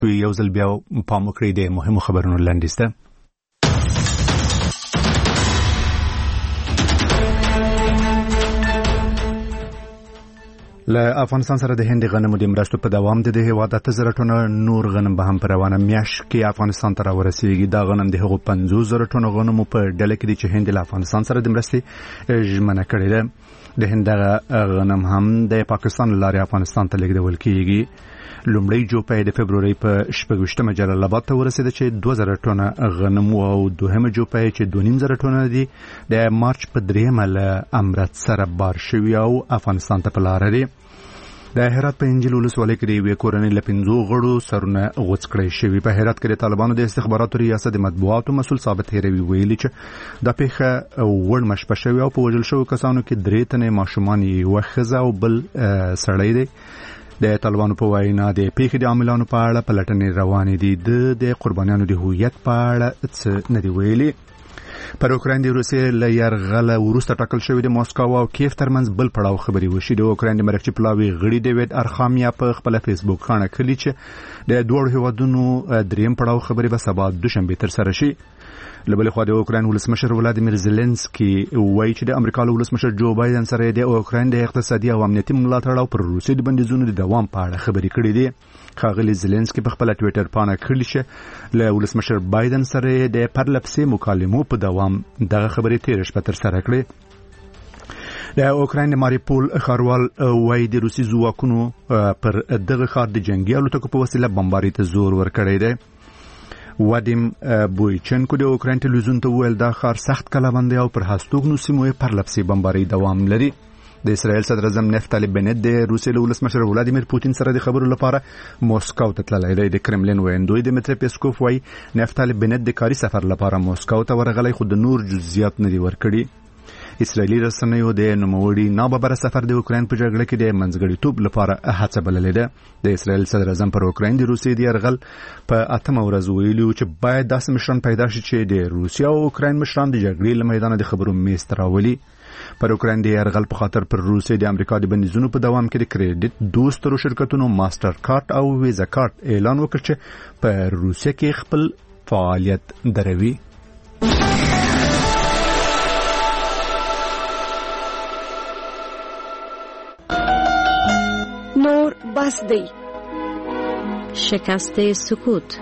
یو ځل بیا پام وکړئ د مهمو خبرونو لاندې ته. له افغانستان سره د هند غنمو د مرستو په دوام د هیواد 8,000 ټنه نور غنم به هم په روانه میاشت کې افغانستان ته راورسیږي. دا غنم د هغو 50,000 ټنه غنمو په ډله کې دي چې هند له افغانستان سره د مرستې ژمنه کړې ده. د هند غنم هم د پاکستان لارې افغانستان ته لیږدول کیږي. لومړی جوپه د فبروري په 26مه جلال آباد ته ورسېده چې 2,000 ټنه غنم او دوهمه جوپه چې 2,500 ټنه دي د مارچ په 3مه له امرتسر بار شوی او افغانستان ته په لار دي. د هرات په انجیل ولسوالۍ کې د یوې کورنۍ له 5 غړو سرونه غوڅ کړی شوي. په هرات کې د طالبانو د استخباراتو ریاست د مطبوعاتو مسؤل ثابت هیروي ویلي چې د پیښه وړ مشپه شوی او په وژل شوو کسانو کې 3 تنه ماشومان یو ښځه او بل سړی دی. د طالبانو په وینا د پیښې د عاملانو په اړه پلټنې روانې دي. د قربانیانو د هویت په اړه څه نه دی ویلي. پر اوکراین د روسیې له یرغله وروسته ټاکل شوی د ماسکو او کیف ترمنځ بل پړاو خبري وشي. د اوکراین د مرکزي پلاوي غړي ډیوید ارخامیا په خپل فیسبوک خانه کلی چې د دوه هیوادونو دریم پړاو خبري به سبا دوشنبه تر سره شي. لبل خو د اوکراین ولسمشر ولادیمیر زيلنسکي وایي چې د امریکا ولسمشر جو بایدن سره د اوکراین د اقتصادي او امنیتي ملاتړ او پر روسیې د بندیزونو د دوام په اړه خبري کړې دي. خاغلی زيلنسکي په خپل ټوئیټر باندې کړی چې له ولسمشر بایدن سره د پرلپسې مکالمو په دوام دغه خبرې تیر شپه تر سره کړې. د اوکراین د ماریپول ښاروال وایي د روسي ځواکونو پر دغه ښار د جنگي الوتکو په وسیله بمباري ته زور ورکړی دی. وادیم بویچنکو د اوکراین ټلویزیون ته ویل دا ښار سخت کلابندي او پر هستوګنو سیمو پرلپسې بمباري دوام لري. د اسرائیل صدر اعظم نفتالی بنت د روسیې له ولسمشر ولادیمیر پوتین سره د خبرو لپاره موسکو ته تللی دی. د کرملین ویندوی دمیتری پیسکوف وایي نفتالی بنت د کاري سفر لپاره موسکو ته ورغلی خو د نور جزئیات نه دي ورکړي. اسرائیلي رسنیو د نوموړي ناببره سفر د اوکراین په جګړه کې د منځګړیتوب لپاره هڅه بللې ده. د اسرائیل صدر اعظم پر اوکراین د روسیې د یرغل په 8مه ورځ ویلي چې باید داسې مشران پیدا شي چې د روسیا او اوکراین مشران د جګړې له میدانه د خبرو میز ته راولي. پر اوکراین د یرغل په خاطر پر روسیې د امریکا د بندیزونو په دوام کې د کریډټ دوسترو شرکتونو ماستر کارت او ویزا کارت اعلان وکړ چې په روسیې کې خپل فعالیت دروي. نور بس دی. شکست سکوت.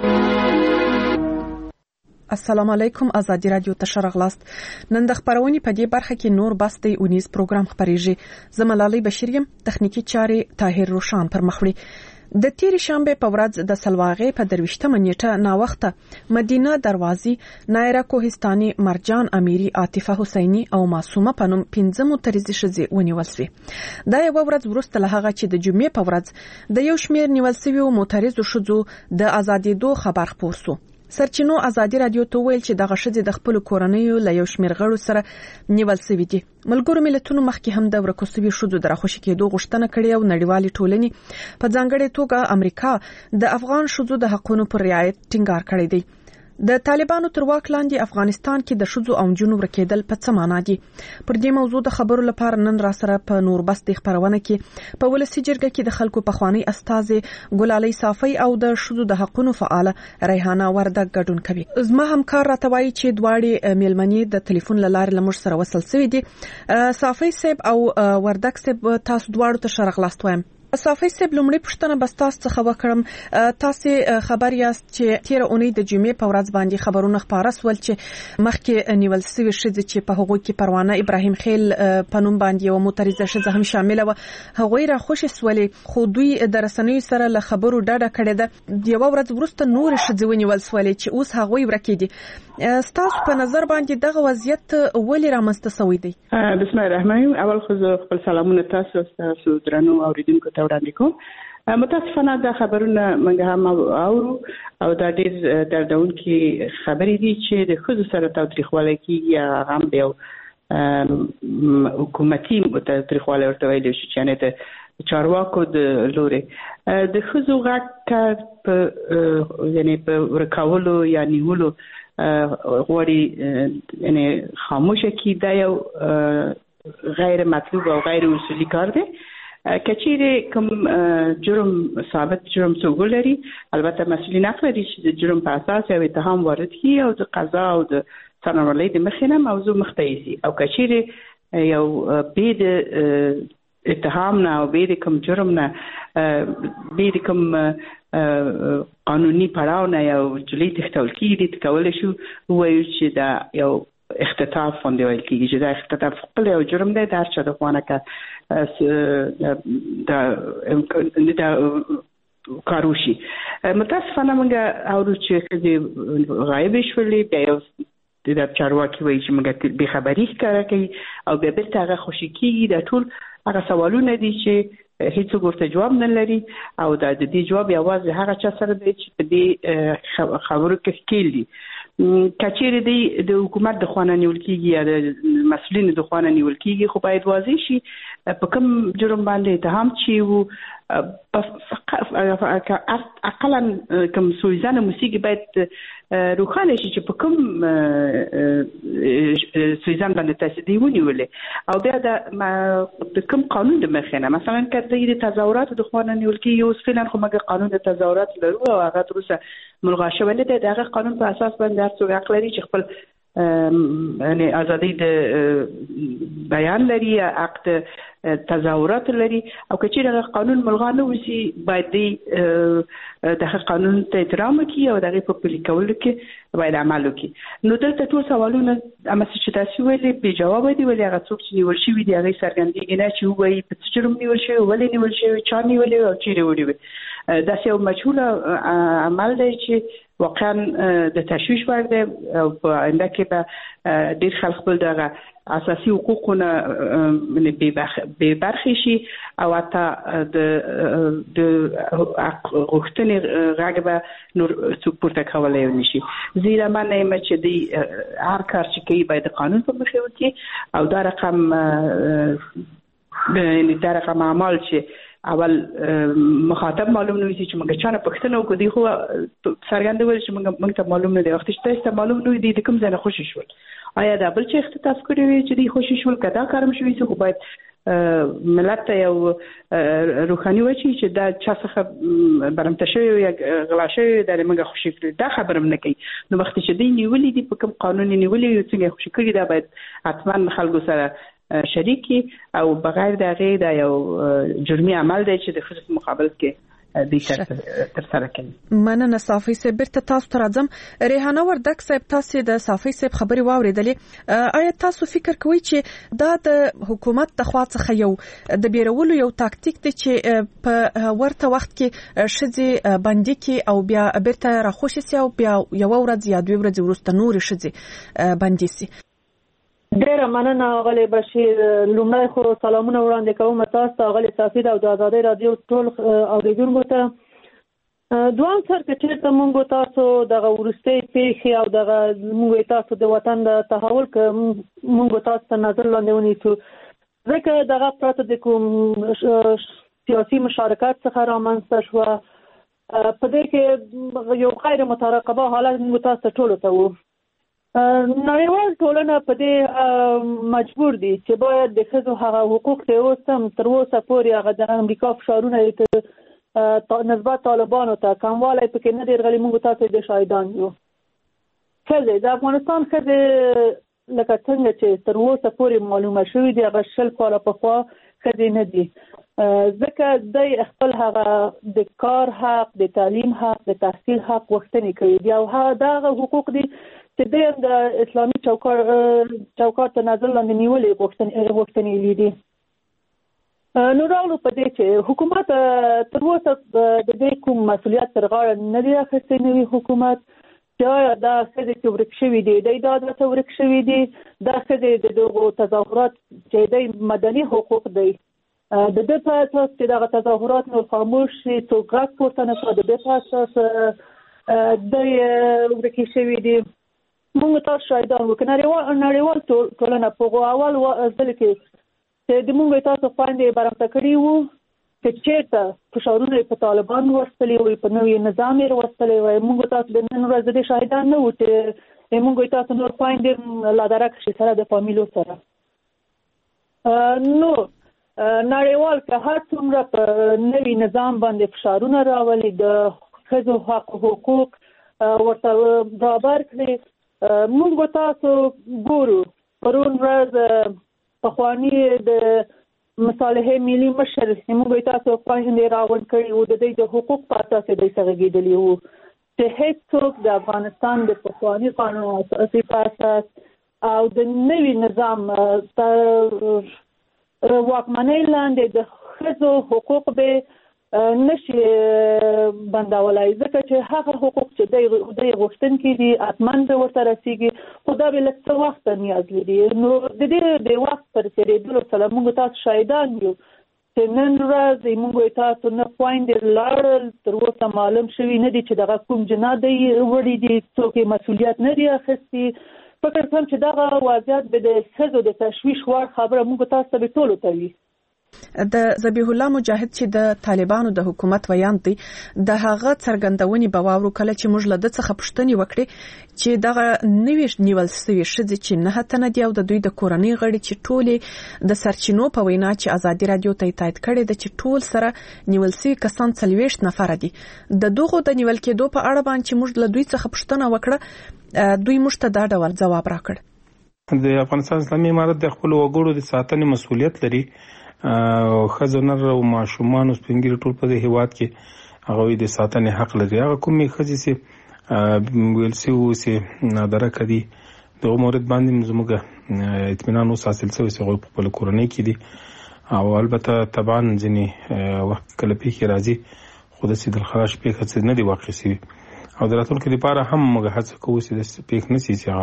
السلام علیکم. آزادی رادیو ته شرغلاست. نن د خبرونې په دې برخه کې نور بس دی اونیز پروګرام خبريږي. زملالي بشریم تخنیکی چاري طاهر روشان پر مخوي. د تیر شنبه په ورځ د سلواغې په 23مه نیټه نا وخته مدینه دروازي، نایرا کوهستاني، مرجان امیری، عاطفه حسینی او معصومه پنوم 15 مترزي شذي ونیول شوې. دا یو ورځ وروسته له هغه چې د جمعې په ورځ د یو شمیر نیول شوی مترزو شذو د ازادېدو خبر خپور شو. سرچینو ازادي رادیو ته ویل چې دغه شذې د خپل کورنیو له یو شمیر غړو سره نیول شوی دي. ملګرو ملتونو مخکې هم د ورکوسوي شذو د راخوشي کېدو غوښتنه کړې او نړیوالې ټولنې په ځانګړې توګه امریکا د افغان شذو د حقوقو پر رعایت ټینګار کړی دی. د طالبانو تر واک لاندې افغانستان کې د شذو او جنونو ورکېدل په څه معنا دي؟ پر دې موضوع د خبرو لپاره نن را سره په نور بس د خبرونه کې په ولسی جرګه کې د خلکو په خوانی استاذ ګلالي صافي او د شذو د حقوقو فعال ریحانه وردګ ګډون کوي. زما همکار راته وایي چې دواړي میلمنې د ټلیفون لاره لمر سره وصل شوې دي. صافي صاحب او وردګ صاحب تاسو دواړو ته شرغلاست وایم. صافي صاحب لومړی پوښتنه بس تاسو څخه وکړم. تاسو خبر یاست چې تیر اونۍ د جمعې په ورځ باندې خبرونه خبره سول چې مخکې نیول شوی شذ چې په هغه کې پروانه ابراهیم خیل پنوم باندې یو مترزه شذ هم شامل و. هغه را خوش سولې خو دوی د رسنیو سره له خبرو ډډه کړې ده. یو ورځ وروسته نور شذ ونیول سولې چې اوس هغه ورکېدي. تاسو په نظر باندې دغه وضعیت ولې رامنځته شوی دی؟ بسم الله الرحمن الرحیم. اول خو خپل سلامونه تاسو درنو اوریدونکو ته وړاندې کوم. متاسفانه دا خبرونه موږ هم او دا ډېر دردونکي خبرې دي چې د ښځو سره تاوتریخوالی کېږي. هغه هم د حکومتي تاوتریخوالی ورته ویلی شي چې یعنې د چارواکو د لورې د ښځو غږ یعنې په ورکولو یا نیولو غواړي یعنې خاموشه کړي. دا یو غیر مطلوب او غیر اصولي کار دی. کچېره کوم جرم ثابت جرم څوک لري البته مسؤلین حق لري چې د جرم په اساس یو اتهام وارد کړي او د قضا او د څارنوالۍ د مخې نه موضوع مخته او کچېره یو بيد اتهام نه او بيد کوم جرم نه بيد کوم قانوني پړاو نه یو جلي تختول کیږي کولای شو وایو چې دا یو اختطاف باندې وایي کیږي چې دا اختطاف خپل یو جرم دی دا چې د خوانه کا دا کاروشي متاسفانه موږ اورو چې غایب شولې بیا یو د چارواکي وایي چې موږ به خبري ښکاره کوي او بیا بیرته هغه خوشي کیږي دا ټول هغه سوالونه دي چې هیڅ ورته جواب نه لري او د دې جواب یوازې هغه چا سره دی چې په دې خبرو کې ښکیل دي کچېره دی د حکومت د خوانه نیول کیږي یا د مسؤلینو د خوانه نیول کیږي خو باید واضح شي په کوم جرم باندې اتهام چي وو اقلا کوم سویزانه موسیقي باید روخانه شي چې په کوم سویزان باندې تاسو دی ونیولې او بیا د کوم قانون د مخینه مثلا کله د تظاهرات د خوانه نیول کیږي اوس فعلا خو موږ قانون د تظاهرات لرو او هغه تر اوسه ملغا شوی نه دی دغه قانون په اساس باندې هر څوک حق لري چې خپل یعنی ازادي د بیان لري حق د تظاهرات لري او کچېره قانون ملغا نه وسی باید د قانون ته احترام کوي او دغه په پلي کولو کې باید عمل وکړي نو دلته ټول سوالونه اما چې تاسو ویلې به جواب دی ولې هغه څوک چې نیول شوی دی هغه سرګندېږي نه چې وایي په څه جرم نیول شوی ولې نیول شوی چا نیول او چیرې وړي دا یو مجهول عمل دی چې واقعا د تشویش وړ دی او په آینده کې به ډېر خلک خپل دغه اساسي حقوقونه به برخې شي او حتی د غوښتنې غږ به نور څوک پورته کولی نشي زیرا من یم چې دی هر کار چې کوي باید قانون په مخې وکړي او دا رقم اعمال چې اول مخاطب معلوم نه وي چې موږ چانه پښتنه وکړو دی خو څرګندول چې موږ ته معلوم نه دی وخت چې تاسو ته معلوم نه دی د کوم ځای نه خوشی شول آیا دا بل چې اختطاف کړی وي چې دی خوشی شول کدا کارم شوی چې باید ملت ته یو روحاني وچی چې دا چا څخه برمته شوی یا غلا شوی د موږ خوشی کړی دا خبرم نه کوي نو وخت چې دی نیولې دی په کوم قانون نیولې یو څنګه خوشی کړی دا باید حتما خلکو سره شریکی او بغیر د هغه د یو جرمي عمل دی چې د خصوص مقابل کې د تر سره کوي مننه صافي صاحب بیرته تاسو ته راځم ریحانه وردک صاحب تاسو د صافي صاحب خبري واوریدلې آیا تاسو فکر کوئ چې دا د حکومت د خوا څخه یو د بیرولو یو تاکتیک دی چې په ورته وخت کې شذي باندې کې او بیا بیرته راخوشي سي او بیا یو ورځ یا دوه ورځې وروسته نور شذي باندې سي ډیره مننه غلي بشیر لومړی خو سلامونه وړاندې کوم تاسو ته غلي صافي او د آزادۍ رادیو ټول اوریدونکو ته دوام سره چې موږ تاسو د ورستي پیښې او د موږ تاسو د وطن د تحول موږ تاسو ته نظر لاندې ونیسو ځکه دغه پراته د کوم سیاسي مشارکت څخه رامنځته شو په دې کې یو غیر مترقبه حالت موږ تاسو ټول ته وو نړیوال ټولنه په دې مجبور دي چې باید د ښځو هغه حقوق ته اوسم تر اوسه پورې هغه د امریکا فشارونه نسبت طالبانو ته کموالی پکې نه دی راغلی موږ تاسو د شاهدان یو ښځې د افغانستان ښځې لکه څنګه چې تر اوسه پورې معلومه شوي دي هغه 20 کاله پخوا ښځې نه دي ځکه دوی خپل هغه د کار حق د تعلیم حق د تحصیل حق غوښتنې کوي دي او هغه حقوق دي چې د اسلامي چوکاټ ته نظر لاندې نیولې غوښتنې لیدي نو راغلو په دې چې حکومت تر اوسه د دې کوم مسؤلیت تر غاړه نه دی اخیستی نوی حکومت چې دا ښځې چې ورک شوي دي دی دا ته ورک شوي دي دا ښځې د دغو تظاهرات چې دی مدني حقوق دی د دې په اساس چې دغه تظاهرات نور خاموش شي څوک غږ پورته نه کړي د دې په اساس دی ورکې شوي دي موږ تاسو شاهدان وو نړیوال ټولنه په اول ځل کې چې د موږ تاسو باندې برابر کړی وو چې چېرته فشارونه په طالبان ورستلي وي په نوې نظام یې ورستلي وي موږ تاسو د نن ورځ د شاهدان نه وو چې موږ تاسو نور باندې لا درک شي سره د فامیلو سره نو نړیوال که هر څومره په نوي نظام باندې فشارونه راولي د ښځو حقوق ورته برابر کړي. موږ تاسو ګورو پرون ورځ پخواني د مصالحې ملي مشر موږ تاسو خوښ راوړل کړي او د دې د حقوق په اساس د سرګیدلی وو چې هیڅ څوک د افغانستان د پخواني قانون اساسي په اساس او د نوي نظام واکمنۍ لاندې د ښځو حقوق به نشي بندولای ځکه چې هغه حقوق چې د غوښتونکي دي اتمن به ورته رسیږي خو دا به لږ څه وخت نیاز لري. نو د دې د وخت پر تېرېدلو سره موږ تاسو شاهدان یو چې نن ورځ موږ تاسو نه خویندې لاړل تر اوسه معلوم شوي نه دي چې دغه کوم جنایت دی وړي دي څوک مسؤلیت نه دی اخیستی. فکر کوم چې دغه وضعیت به د ښځو د تشویش وړ خبره موږ تاسو ته ټولو ته وي. د ذبیح الله مجاهد چې د طالبانو د حکومت ویاند دی د هغه څرګندونې به واورو کله چې موږ له د څخه پوښتنې وکړي چې دغه نوې نیول شوی ښځې چې نه تنه دی او د دوی د کورنۍ غړي چې ټولې د سرچینو په وینا چې ازادي رادیو ته تایید کړي د چې ټول سره نیول شوی کسان 40 نفر دي. د دغه د نیول کېدو په اړه باندې موږ له دوی څخه پوښتنه وکړه دوی موږ ته دا ډول جواب راکړ. د افغانستان اسلامي امارت د خپل وګړو د ساتنې مسؤلیت لري او ښځو نر او ماشومان او سپینګری ټول په دې هیواد کې هغه د ساتنې حق لري. هغه کومې ښځې چې ویل شوي وو چې نادرکه دي دغه مورد باندې زموږ اطمینان اوس حاصل شوی چې هغوی په خپله کورنۍ کې دي او البته طبعا ځینې وخت کله پیښې راځي خو داسې دلخراش پیښه څه نه دي واقع شوي او د راتلونکي لپاره هم موږ هڅه کوو چې داسې پیښ نه شي چې هغه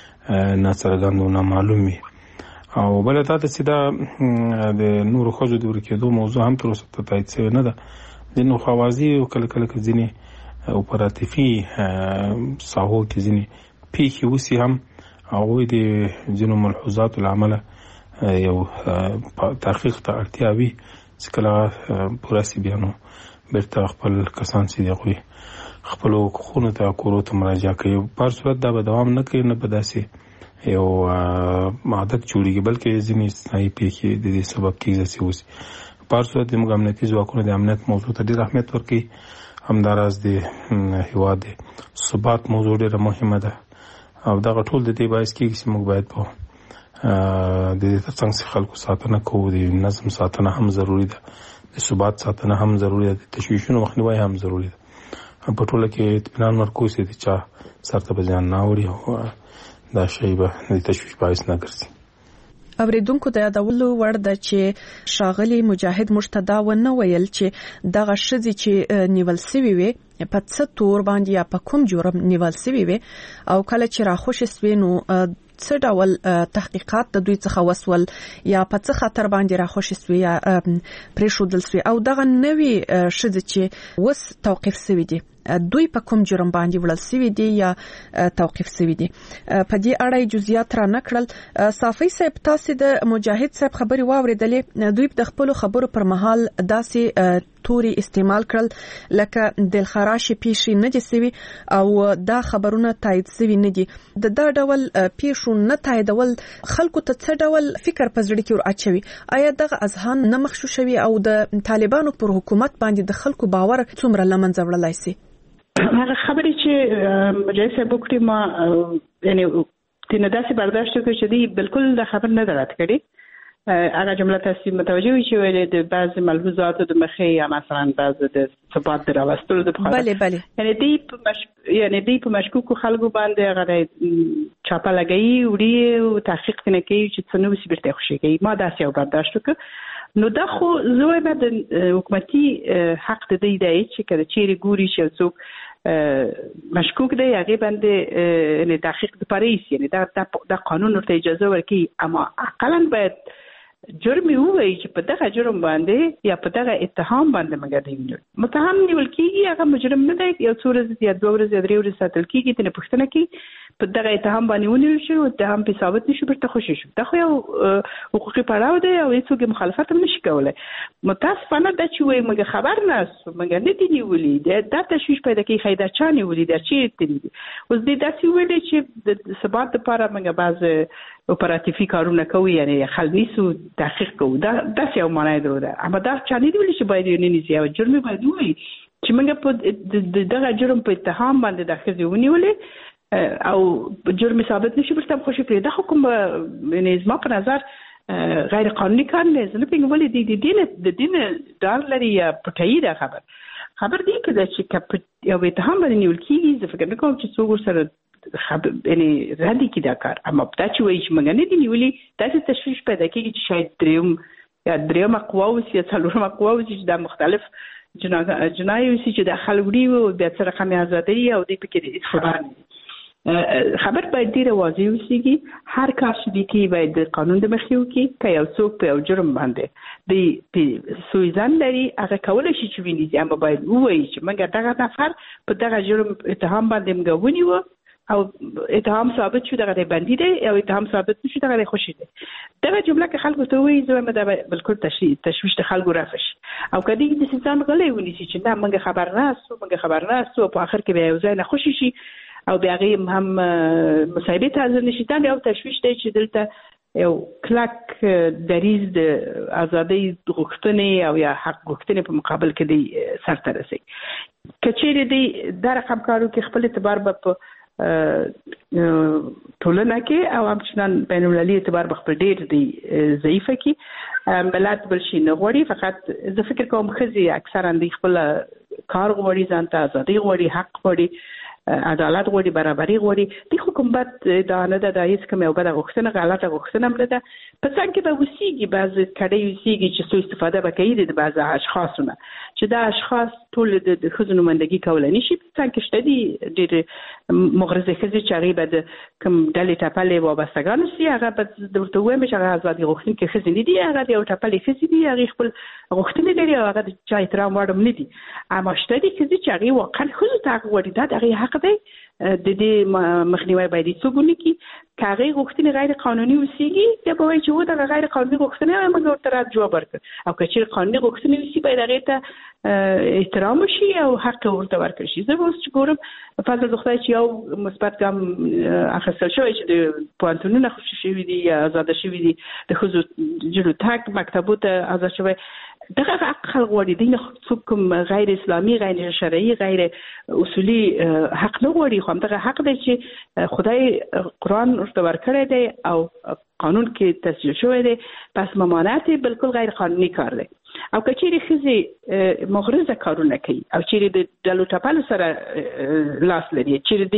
ناڅرګند او نامعلوم وي. او بل دا چې دا د نورو ښځو د ورکېدو موضوع هم تر اوسه تایید شوی نه ده. د نو خوازي او کله کله ځینې اپراتیفي ساحو کې ځینې پیښې وسي هم هغوی د ځینو ملحوظاتو له امله یو تحقیق ته اړتیا وي چې کله پوره شي بیا نو بیرته خپل کسان چې دي هغوی خپلو حقوقو ته کورو ته مراجعه کوي. په هر صورت دا به دوام نه کوي نه به داسې یو عادت جوړیږي بلکې ځینې استثنایي پیښې د دې سبب کېږي چې اوس په هر صورت زموږ امنیتي ځواکونه د امنیت موضوع ته ډېر اهمیت ورکوي. همداراز د هېواد د ثبات موضوع ډېره مهمه ده او دغه ټول د دې باعث کېږي چې موږ باید په د دې ترڅنګ چې خلکو ساتنه کوو د نظم ساتنه هم ضروري ده د ثبات ساتنه هم ضروري ده د تشویشونو مخنیوی هم ضروري ده په ټوله کې اطمینان ورکوو چې د چا سر ته به زیان نه اوړي او دا شی به د تشویش باعث نه ګرځي. اوریدونکو د یادولو وړ ده چې ښاغلي مجاهد مرتضی ونه ویل چې دغه ښځې چې نیول شوي وي په څه تور باندې یا په کوم جرم نیول شوي وي او کله چې راخوشې شوې نو څه ډول تحقیقات د دوی څخه وسول یا په څه خطر باندې راخوشې شوې یا پرېښودل شوې او دغه نوې ښځې چې اوس توقیف شوي دي دوی په کوم جرم باندې وړل شوي دي یا توقیف شوي دي. په دې اړه جزئیات را نکړل. صافي صاحب تاسو د مجاهد صاحب خبري واوریدلې دوی د خپل خبرو پر مهال داسې توري استعمال کړل لکه دلخراشي پیښې نه دي سوي او دا خبرونه تایید سوي نه دي. د دا ډول پیښو نه تاییدول خلکو ته څه ډول فکر په زړه کې ور اچوي؟ آیا دغه اذهان نه مخشوشوي او د طالبانو پر حکومت باندې د خلکو باور څومره لمنځه وړلای شي؟ هغه خبرې چې مجاهد صاحب وکړي ما یعنی تینه داسې برداشت وکړ چې دی بالکل د خبر نه درات کړي. هغه جمله تاسو متوجه وي چې ویل د بعض ملحوظات د مخې یا مثلا بعض د ثبات دراوستلو د بخاطر بله یعنی دی په مشکوکو خلکو باندې هغه چاپه لګي وړي او تحقیق نه کوي چې څنګه وسی برته خوشي کوي. ما داسې یو برداشت وکړ. نو دا خو زوی به د حکومتي حق د دی چې کله چیرې ګوري چې څوک مشکوک دی هغه باندې نه تحقیق لپاره یې دا قانون ورته اجازه ورکړي اما اقلا باید جرم وایي چې په دغه جرم باندې یا په دغه اتهام باندې مګدې متهم نیول کیږي هغه مجرم نه دی یو څو ورځې یا 2 ورځې 3 ورځې ساتل کیږي ته پوښتنه کوي په دغه اتهام باندې ونیول شي او اتهام په ثابت نشي برته خوشی شو دا خو یو حقوقي پړاو دی او هیڅوک مخالفت هم نشي کولای. متاسفانه دا چې وایي موږ خبر نه موږ نه دی نیولې دا تشویش پیدا کوي خیدا چا نیولې دا چې تدې اوس دې داسې ویلې چې د ثبات لپاره موږ بعض اپراتیفي کارونه کوي یعنی خلنیسو تحقیق کوو دا یو معنی ده اما دا چانه دی چې باید یې نه نيسي او جرم باید وي چې موږ په دغه جرم په اتهام باندې د ښځې ونیولې او جرم ثابت نشي برته خوشي پرې د حکم یعنی زما په نظر غیر قانوني کار نه زه نه پیږم ولې د دین دار لري یا پټایي دا خبر دی چې یو اتهام باندې نیول کیږي زه فکر کوم چې څوک سره یعنی ردی کی دا کار اما دا چې وایي چې موږ نه دی نیولې دا تشویش پیدا کیږي چې شاید دریم قواو یا څلورم قواو چې دا مختلف جنایي چې د خلګړي او د سره خمي ازادي او د پکې خبر خبر باید ډیر واضح وسیږي هر کار چې دی باید د قانون د مخیو کې که یو څوک په جرم باندې د سویزن لري هغه کولای شي چې ویني اما باید وایي چې موږ دغه نفر په دغه جرم اتهام باندې موږ ونیو او اتهام ثابت شو دغه بندي دی او اتهام ثابت شو دغه خوشي دی دغه جمله که خلکو ته وایي زه مده بالکل تشویش د خلکو رافش او کدی د سیستم غلې ونیسي چې نه موږ خبر نه سو په اخر کې به یو ځای نه خوشي شي او بیا هم مصاحبه ته نشیدل او تشویش دی چې دلته یو کلک دریز د ازادي غوښتنې او یا حق غوښتنې په مقابل کې دی سرته رسي کچېره دی د رقم کارو کې خپل اعتبار په ټولنه کې او همچنان بین المللي اعتبار خپل ډیر دی ضعیفه کې ملت بل شي نه غوړي فقط زه فکر کوم خزي اکثرا دی خپل کار غوړي ځان ته ازادي غوړي حق غوړي عدالت غوړي برابرۍ غوړي د حکومت دا نه ده د هیڅ کوم یو بل غوښتنه غلطه غوښتنه نه ده په څنګه کې به وسیږي بعض کړي وسیږي چې سو استفاده وکړي د بعض اشخاصونه چې دا اشخاص ټول د خزونو مندګي کولای نشي څنګه کې شته دي ډېر مغرضه خزي چې هغه به کوم ډلې ټاپلې وابستګان سي هغه به درته وایم چې هغه ازادي غوښتنې کې خزي نه دي هغه یو ټاپلې خزي دي هغه خپل غوښتنې لري او هغه د چا احترام وړم نه دي اما شته دي خزي چې هغه واقعا خزو ته وړي دا هغه حق دی د دې مخنیوي باید څوګونی کی کاغه غوښتنې غیر قانوني وسیږي یا به وایي چې و دا غیر قانوني غوښتنې موږ ورته جواب ورکړو او که قانوني غوښتنې وسی باید هغه ته احترام شي او حق ورته ورکړي شي زه اوس چې ګورم فضل د خدای چې یو مثبت ګام اخیستل شوی چې د پوهنتونونو خوشي شوي دي یا آزاد شوي دي د ښځو جلو تګ مکتبو ته آزاد شوی دغه حق خلق غواړي دین کوم غیر اسلامي غیر شرعي غیر اصولي حق نه غواړي خو دغه حق دی چې خدای قرآن ورته ورکړی دی او قانون کې تصویب شوی دی پس ممانعت بالکل غیر قانوني کار دی او کچېری خزي مغرضه کارونه کوي او چیرې د ډلو ټاپلو سره لاس لري چیرې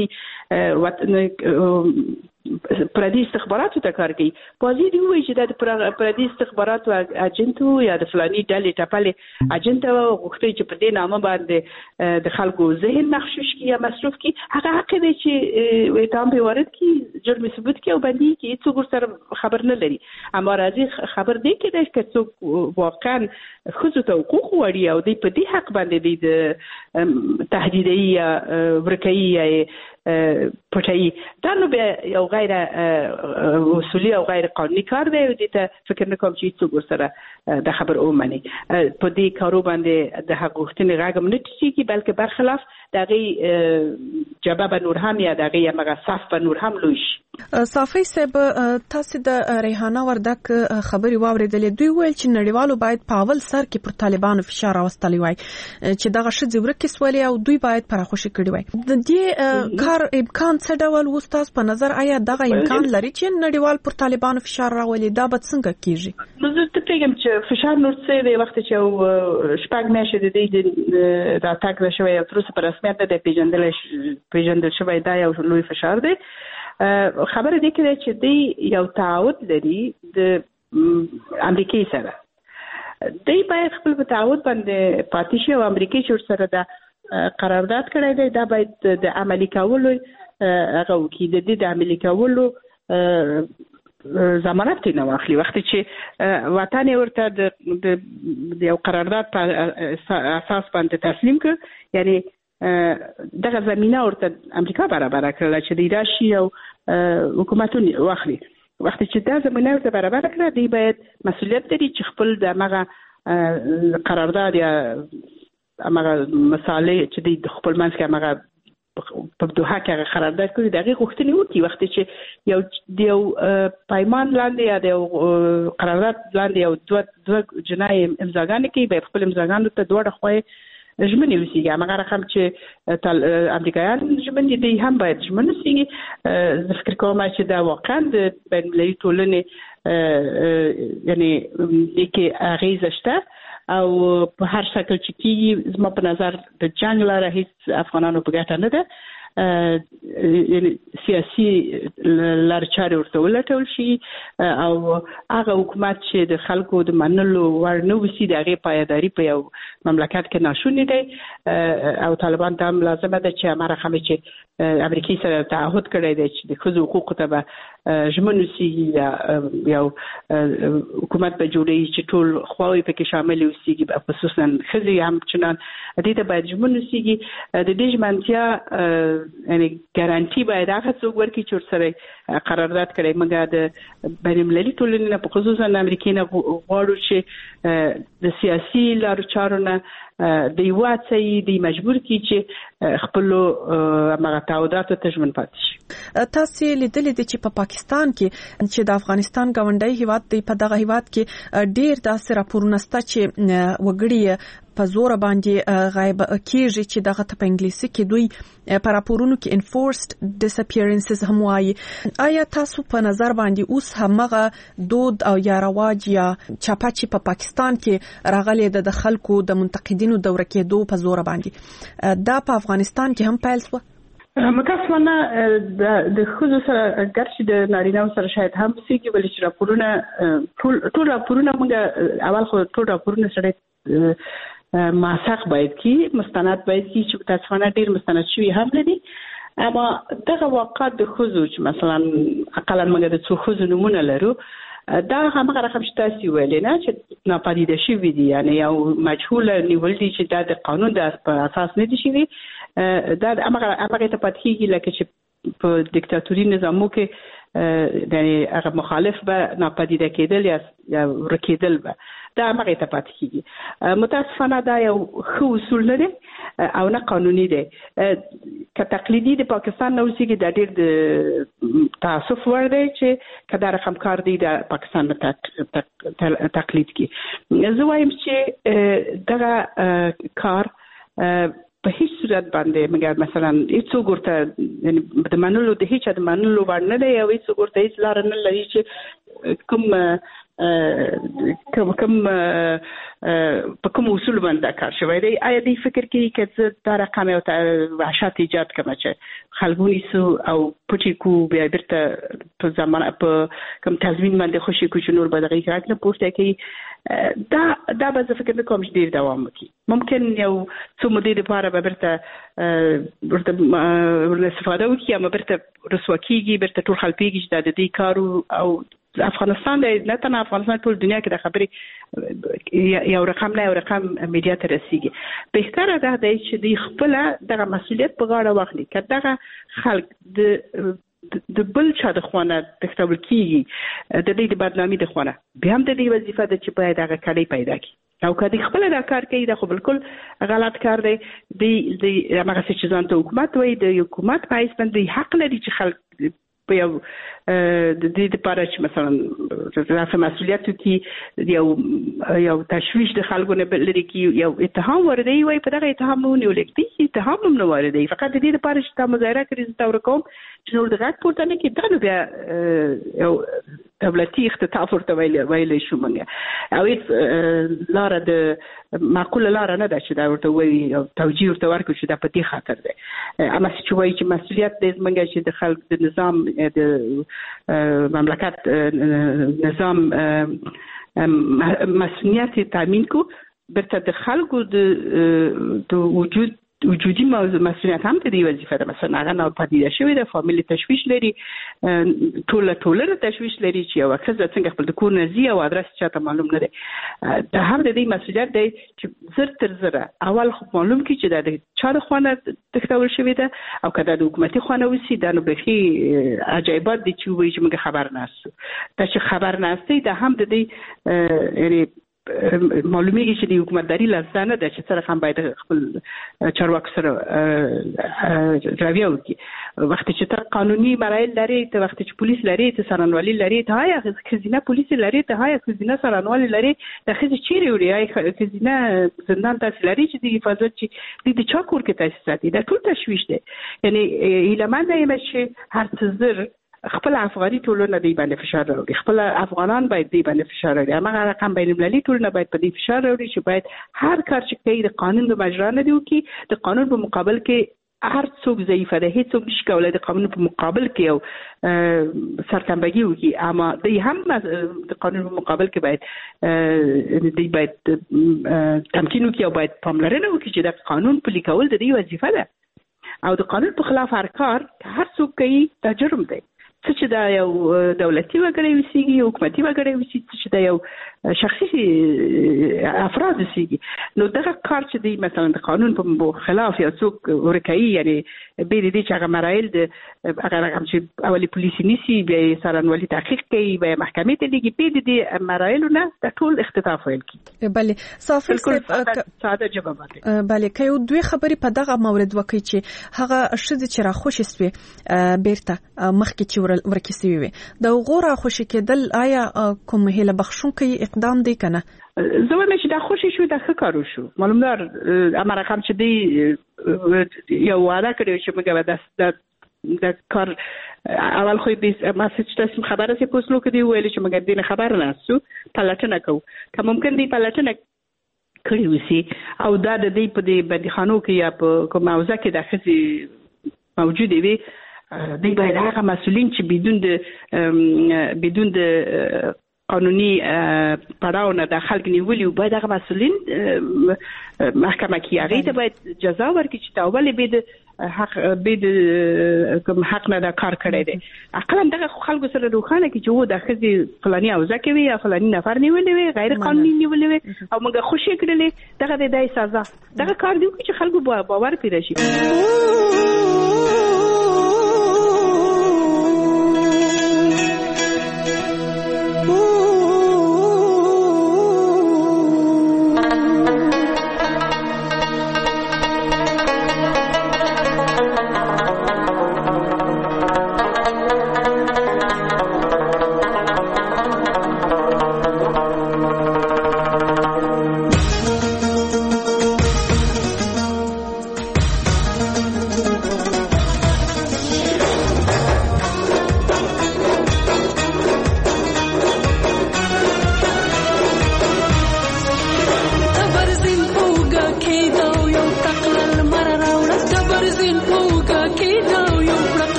دی پردي استخباراتو ته کار کوي بازي دی وایي چې د پردي استخباراتو اجنټو یا د فلاني ډلې ټاپلې اجنټ غوښتي چې په دې نامه باندې د خلکو ذهن مخشوش کی یا مصرف کی هغه حق دی چې اتهام به وارد کی جرم ثبوت کی او باندې کی څوک سره خبر نه لري اما راځي خبر دی کې د څوک واقعا خصوصا ته حقوق وړي او د په دې حق باندې د تهدیدي یا ورکړي یا پټي دا نو به یو غیر اصولي او غیر قانوني کار دی او د فکر نه کوم چې څوک سره د خبر اومني په دې کارو باندې د حق غوښتنې راګم نه کیږي بلکې برخلاف دغه جواب نور هم یا دغه مغه صف په نور هم لوش صافي صاحب تاسو د ریحانه وردک خبري واوریدلې دوی ویل چې نړیوالو باید پاول سر کې پر طالبانو فشار راوستلی وای چې دغه شذ ورکه سولې او دوی باید پراخوشي کړي وای د دې کار امکان څه ډول وستاس په نظر آیا دغه امکان لري چې نړیوال پر طالبانو فشار راولي دا به څنګه کیږي زه ته پیغام چې فشار نور څه دی وخت چې شپږ میاشتې د دې د اتاک شوی او تر اوسه په رسمیت د پیژندل شوی دا یو لوی فشار دی خبره دی چې دی یو تعهد لري د امریکای سره دی باید خپل په تعهد باندې پاتې شي او امریکای چې سره د قرارداد کړی دی دا باید د عملي کولو هغه وکړي د عملي کولو ضمانت نه واخلي وخت چې وطن ورته د یو قرارداد په اساس باندې تسلیم کړ یعنی دغه زمينه ورته امریکا برابر کړل چې د راشي او حکومتونه واخلي وخت چې دا زمينه ورته برابر کړل دی باید مسؤلیت لري چې خپل د مغه قرارداد یا مغه مسالې چې د خپل منځ کې مغه په دوحه کې قرارداد کړی دغه غوښتنې وکړي وخت چې یو پایمان لاندې یا د قرارداد لاندې یو دوه جنای امضاګانې کوي به خپل امضاګانو ته دوه خو ژمنې وسیږي هغه رقم چې امریکایان ژمنې دي هم باید ژمنې وسیږي زه فکر کوم چې دا واقعا د بین المللي ټولنې یعنی کې اغیزه شته او په هر شکل چې کیږي زما په نظر د جنگ لاره هیڅ افغانانو په ګټه نه ده سیاسي لارچاري ورته ولټول شي او هغه حکومت چې د خلکو د منلو ور نه وسی د هغه پایداری په یو مملکت کې ناشونی دی او طالبان ته لازمه ده چې امر خمه چې امریکای سره تعهد کړی دی چې د خزو حقوق ته به ژمنو سي یا حکومت به جوړي چې ټول خواوې پکې شامل وسیږي خصوصا خزي هم چنان دې ته باید ژمنو سيږي د دې ژمنتیا یعنی ګارانټي باید هغه څوک ورکړي چې سره قرارداد کړي موږ د بین المللي ټولنې په خصوصا امریکای نه غواړو چې د سیاسي لارو چارو نه د یواتې د مجبور کی چې خپل هغه تعهدات ته ژمن پاتې شي. تاسو لیدلې چې په پاکستان کې چې د افغانستان غونډۍ هیواد دی په دغه هیواد کې ډیر داسې راپورونه سته چې وګړي په زور باندې غایب کیږي چې دغه په انګلیسي کې دوی په راپورونو کې enforced disappearances هم وایي. آیا تاسو په نظر باندې اوس همغه دود او یا رواج یا چاپه چې په پاکستان کې راغلي د خلکو د منتقدینو دوره کېدو په زور باندې دا په افغانستان کې هم پیل شو؟ متاسفانه د خصوص سره ګرځي د نارینه سره شاید هم سيږي ولې چې راپورونه ټول راپورونه موږ اول خو ټول راپورونه سره ماسخ باید کی مستند باید کی چې متاسفانه ډیر مستند شوی هم نه دي اما دغه واقعات د خصوص چې مثلا اقلا موږ د څو خصوص نمونه لرو دا هغه رقم شتاسي ویل نه چې ناپدیده شوی دي یعنی یو مجهول نیول دي چې د قانون د اساس نه دي شوی دا هغه ته پاتېږي لکه چې په دیکتاتوري نظامو کې د هغه مخالف به ناپدیده کېدل یا ورکېدل به دا هغه ته پاتېږي. متاسفانه دا یو خو اصول نه دی او نه قانوني دی که تقلیدي د پاکستان نو سیګي د ډېر د تاسف ور دی چې کدا رقم کار دی د پاکستان تقلید کی زه وایم چې دغه کار په هیڅ صورت باندې مګر مثلا هیڅ ورته یعنی د منلو د هیڅ د منلو باندې نه دی او هیڅ ورته هیڅ لار نه لري چې کوم اصول باندې کار شوی دی. آیا دی فکر کوي چې دا رقم او وحشت ایجاد کړي چې خلګونی سو او پټی کو بیا برته په زمانه په کوم تضمین باندې خوشي کو چې نور به دغه کار نه پوښتنه کوي دا به زه فکر کوم چې ډیر دوام وکړي ممکن یو څو مودې لپاره به برته استفاده وکړي اما برته رسوا کیږي برته ټول خلپیږي چې د دې کارو او افغانستان د نه تنه افغانستان ټول دنیا کې د خبرې یو رقم نه یو رقم میډیا ته رسیږي. بهتره ده چې د خپل دغه مسؤلیت په غاړه واخلي که دغه خلک د بل چا د خوانه تختول کیږي د دې د بدنامي د خوانه به هم د دې وظیفه ده چې باید هغه کړي پیدا کړي او کله خپل دا کار کوي دا خو بالکل غلط کار دی د هغه چې ځان ته حکومت وایي د حکومت پایس باندې حق لري چې خلک په یو د دې لپاره چې مثلا رافه مسؤلیت کې یو تشویش د خلکو نه لري کې یو اتهام ورده وي په دغه اتهام نه ولګتي اتهام نه ورده فقط د دې لپاره چې تا مظاهره کړی زه ورکوم چې نور دغه پورته نه کې دا بیا یو دولتي اختطاف ورته ویل شو منګه او لاره د معقوله لاره نه ده چې دا ورته وایي او توجیه ورته ورکړي چې دا په دې خاطر ده اما چې وایي چې مسؤلیت دې منګه چې د خلک د نظام د مملکت نظام مسؤلیت تامین کو برته د خلکو د وجودي مسؤلیت هم ته دی وظیفه ده مثلا هغه نه پدیده شوی د فامیلی تشویش لري ټوله تشویش لري چې یو کس څنګه خپل د کور نزي او ادرس چاته معلوم نه دی دا هم د دې مسؤلیت دی چې زر تر زره اول خو معلوم کی چې د چا د خونه تختول شوی ده او کله د حکومتي خونه وسی دا نو به عجایبات دي چې وایي چې موږ خبر نه اسو دا چې خبر نه استي دا هم د دې یعنی معلومیږي چې د حکومتداري لاسته نه ده چې سره هم باید خپل چارواکو سره راویه وکړي. وخت چې ته قانوني مراحل لري، ته وخت چې پولیس لري، ته سرانوالي لري، ته هاي خزینه پولیس لري، ته هاي خزینه سرانوالي لري، ته خزې چیرې وړي، هاي خزینه زندان تاسو لري چې د حفاظت چې د چا کور کې تاسو ساتي. دا ټول تشویش دی. یعنی ایلمان دی چې هر څه زر خپل افغاني ټولنه دی باندې فشار راوړي، خپل افغانان باید دی باندې فشار راوړي. هغه رقم بین المللي ټولنه باید په دې فشار راوړي چې باید هر کار چې کوي د قانون په مجرا نه دی وکړي. د قانون په مقابل کې هر څوک ضعیف دی، هیڅ څوک نشي کولای د قانون په مقابل کې یو سرتنبګي وکړي. اما دی هم د قانون په مقابل کې باید تمکین وکړي او باید پاملرنه وکړي چې د قانون پلي کول د دې وظیفه ده. او د قانون په خلاف هر کار هر څوک کوي دا جرم دی. څه چې دا یو دولتي وګړی وسیږي، حکومتي وګړی وسیږي، چې دا یو شخصي افراد وسیږي، نو دغه کار چې دی مثلا د قانون په خلاف یو څوک ورکوي، یعنی به دې چې هغه مراحل د هغه رقم چې اولی پولیس نیسي، بیا سرانوالي تحقیق کوي، بیا محکمې ته لیږي، به دې مراحلونه د ټول اختطاف ویل کی. بله صافي ساده جواب دی. بله که یو دوی خبرې په دغه مورد وکړي چې هغه شذ چې را خوشي سوي بیرته مخکې چې ورکیسي وي د غوړه خوشي کېدل، آیا کوم هله بخښونکي اقدام دی کنه؟ زه وایم چې دا خوشي شو، دا ښه کار وشو. معلومدار امر رقم چې دی یو وعده کړی چې موږ به د کار اول خو دې مسج تاسو خبره سي پوسلو کې دی ویل چې موږ دې خبر نه سو پلاتنه کو که ممکن دی پلاتنه کړی وسی او دا د دې په دې بدخانو کې یا په کوم موضوع کې د خزي موجود وي. دی باید هغه مسئولین چې بدون د قانوني پړاو نه د خلک نیولي باید هغه مسئولین محکمه کې هغه ته باید جزا ورکړي چې تاول به د کوم حق نه دا کار کړی دی. اقلا دغه خلکو سره روښانه کې چې و د خزي فلاني او ځکه وي یا فلاني نفر نیولې وي غیر قانوني نیولې وي او موږ خوشي کړلې، دغه د دای سزا دغه کار دی چې خلکو باور پیدا شي.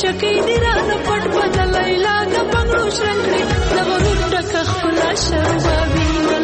چکی دی رانه پټ بدل لیلا د بنگړو شرنګړي د غرور ټکه خپل شربابي